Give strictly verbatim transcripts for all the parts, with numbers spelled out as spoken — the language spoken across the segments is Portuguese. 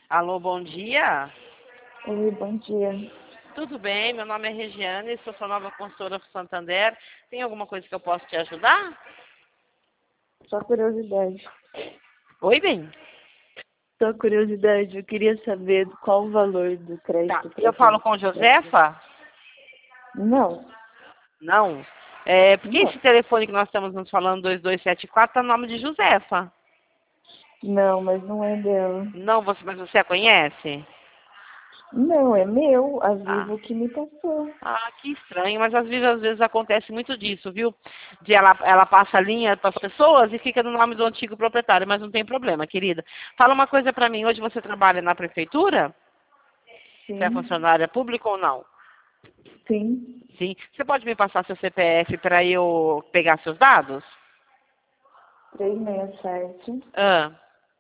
Alô, bom dia. Oi, bom dia. Tudo bem? Meu nome é Regiane, sou sua nova consultora do Santander. Tem alguma coisa que eu possa te ajudar? Só curiosidade. Oi, bem. Só curiosidade, eu queria saber qual o valor do Tá. crédito Eu para falo fazer. com Josefa? Não, Não. É, porque não. esse telefone que nós estamos nos falando, dois dois sete quatro, tá no nome de Josefa. Não, mas não é dela. Não, você, mas você a conhece? Não, é meu, a Ah. Vivo que me passou. Ah, que estranho, mas às vezes, às vezes acontece muito disso, viu? De ela, ela passa a linha para as pessoas e fica no nome do antigo proprietário, mas não tem problema, querida. Fala uma coisa para mim, hoje você trabalha na prefeitura? Você é Sim, funcionária pública ou não? sim. Sim. Você pode me passar seu C P F para eu pegar seus dados? três seis sete, Ah,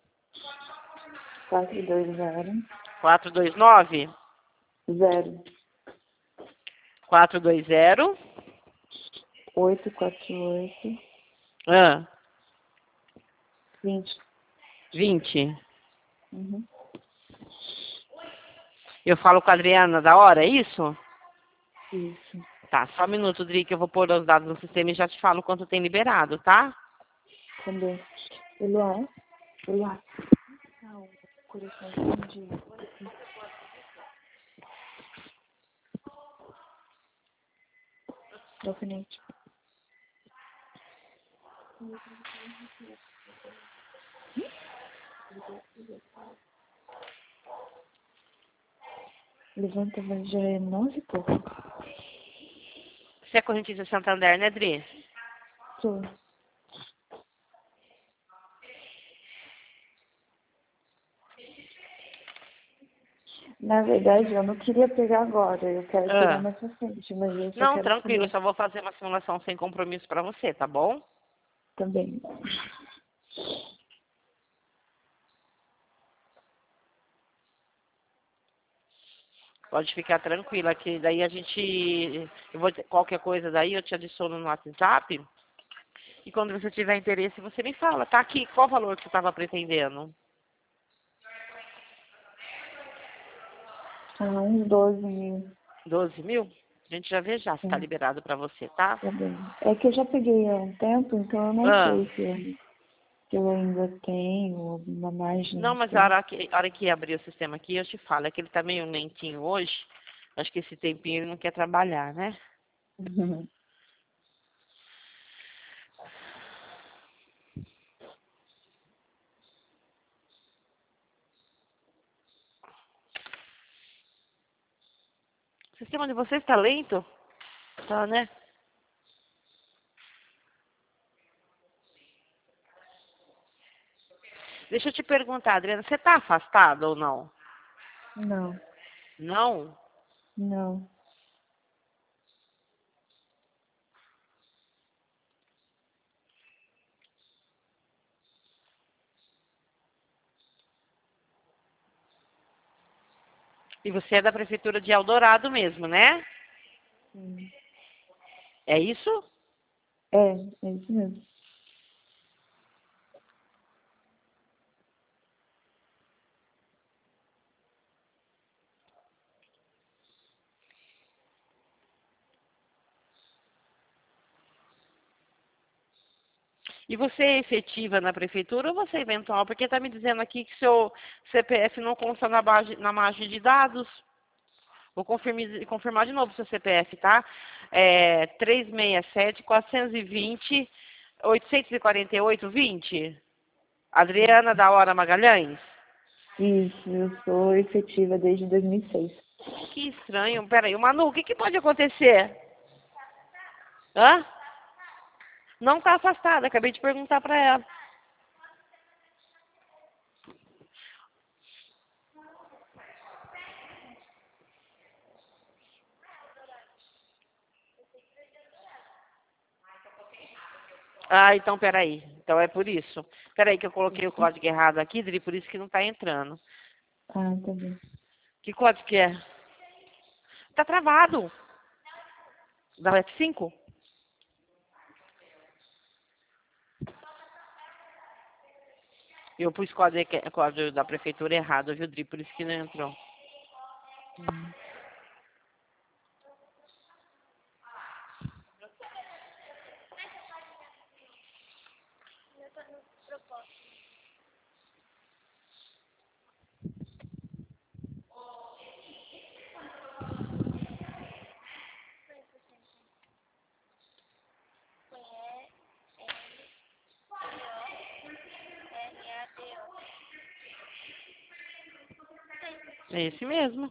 quatro dois zero, quatro dois nove, zero, quatro dois zero, oito quatro oito, ah, vinte. vinte. Uhum. Eu falo com a Adriana da hora, é isso? Isso. Tá, só um minuto, Dri, que eu vou pôr os dados no sistema e já te falo quanto tem liberado, tá? Também. Eloá? Eloá. Não, coração de alfinete. Levanta, mas já é nove e pouco. Você é correntista Santander, né, Dri? Sou. Na verdade, eu não queria pegar agora, eu quero pegar Ah. mais pra frente, mas eu só Não, quero tranquilo, eu saber só vou fazer uma simulação sem compromisso pra você, tá bom? também. Pode ficar tranquila, que daí a gente. Eu vou, qualquer coisa daí eu te adiciono no WhatsApp. E quando você tiver interesse, você me fala, tá aqui, qual o valor que você estava pretendendo? Ah, uns doze mil, doze mil? A gente já vê já se é, está liberado para você, tá? tá bem. É que eu já peguei há um tempo, então eu não Ah, sei se eu, se eu ainda tenho uma margem, não, não mas a sei. hora, que, a hora que abrir o sistema aqui, eu te falo. É que ele tá meio lentinho hoje. Acho que esse tempinho ele não quer trabalhar, né? O sistema de vocês está lento? Tá, né? Deixa eu te perguntar, Adriana, você tá afastada ou não? Não, Não? não. E você é da prefeitura de Eldorado mesmo, né? Sim. É isso? É, é isso mesmo. E você é efetiva na prefeitura ou você é eventual? Porque está me dizendo aqui que seu C P F não consta na, base, na margem de dados. Vou confirmar, confirmar de novo seu C P F, tá? É três seis sete, quatro dois zero, oito quatro oito, vinte. Adriana da Hora Magalhães? Isso, eu sou efetiva desde dois mil e seis. Que estranho. Peraí, Manu, o que, que pode acontecer? Hã? Não está afastada, acabei de perguntar para ela. Ah, então peraí. Então é por isso. Peraí que eu coloquei o código errado aqui, Dri, por isso que não está entrando. Ah, tá bem. Que código que é? Tá travado. Dá F cinco? Eu pus código, código da prefeitura errado, viu, Dri? Por isso que não entrou. Hum. É esse mesmo.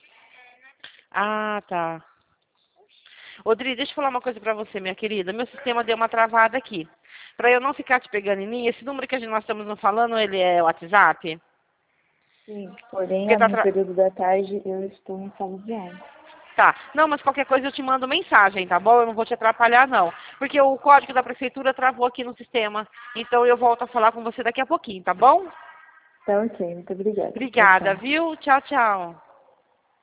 Ah, tá. Ô, Dri, deixa eu falar uma coisa pra você, minha querida. Meu sistema deu uma travada aqui. Pra eu não ficar te pegando em mim, esse número que a gente, nós estamos não falando, ele é WhatsApp? Sim, porém, Porque tá no tra... período da tarde eu estou em sala de aula. Tá. Não, mas qualquer coisa eu te mando mensagem, tá bom? Eu não vou te atrapalhar, não. Porque o código da prefeitura travou aqui no sistema. Então eu volto a falar com você daqui a pouquinho, tá bom? Tá ok, muito obrigada. Tchau, Obrigada, tchau. viu? Tchau, tchau.